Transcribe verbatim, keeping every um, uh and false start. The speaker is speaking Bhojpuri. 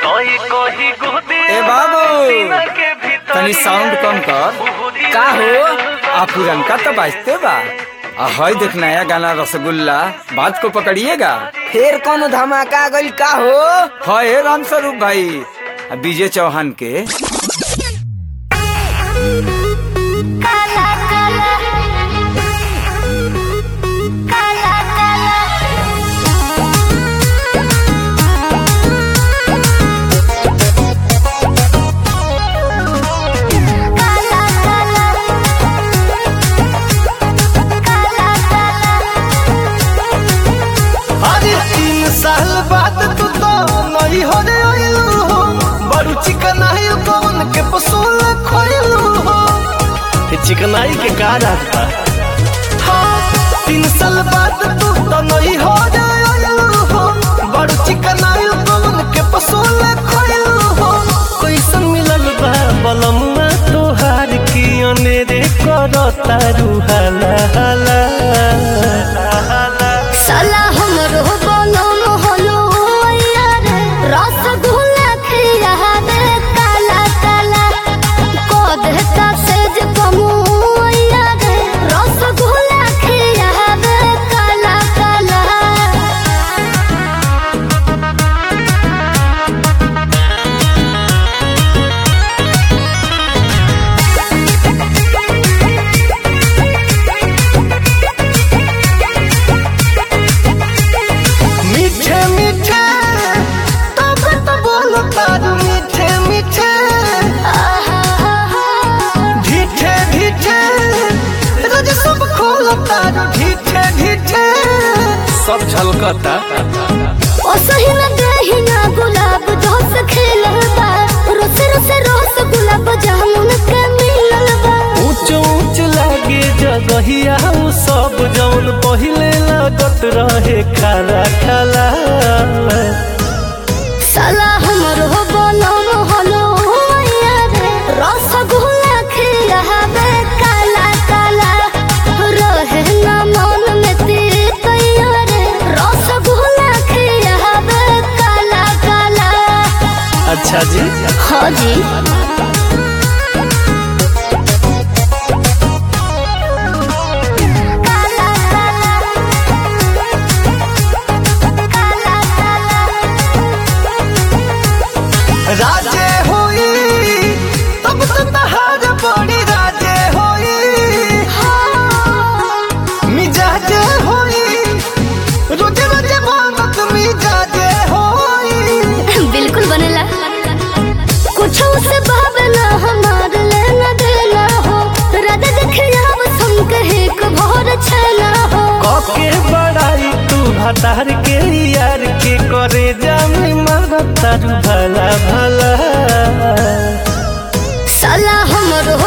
ए बाबू तनी साउंड कम कर। का हो आ पुरनका तो बाजते बा। आ हई देख नया गाना रसगुल्ला बात को पकड़िएगा। फिर कौन धमाका गइल का हो? है राम स्वरूप भाई विजय चौहान के। साल बाद तू तो नहीं हो रे आइलू हो, बड़ू चिकनाई कौन के पसूल खोइलू हो। चिकनाई के का रास्ता? हाँ तीन साल बाद तू तो नहीं हो रे आइलू हो, बड़ू चिकनाई कौन के पसूल खोइलू हो। कैसन मिलल बा बलमुआ तोहार की अनेरे करता रुहाला हाला हाला। साला हमरो बनम हलो यार रसगुल्ला खिया दे काला काला को देता सेज पमु यार रसगुल्ला खिया दे काला काला। मीठे मीठे तब तो बोलो तारू मीठे मीठे, ढीठे ढीठे रोज सब खोलो तारू ढीठे ढीठे। सब झलकता ओ सही न दही ना गुलाब जोस खेलबा रोस रोस रोस गुलाब जामुन के मिललबा। ऊंच ऊंच लागे जगहिया उ सब जौन पहिले लागत रहे खाला खाला। साला हमरो बनम हलो यार रसगुल्ला खिया दे काला काला रहे ना मन में तीत यार रसगुल्ला खिया दे काला काला। अच्छा जी हाँ जी काला काला काला काला। राजे होई तब तो तहार बड़ी राजे होई, मिजाजे होई रोजे रोजे मानत मिजाजे होई। बिल्कुल बनेला कुछ उसे भावना हमार लेना देना हो राजा देखिया बसम कहे को भोर छना हो। कके बड़ाई तू हतार के यार के करे जामी मरता भला भला। साला हमरो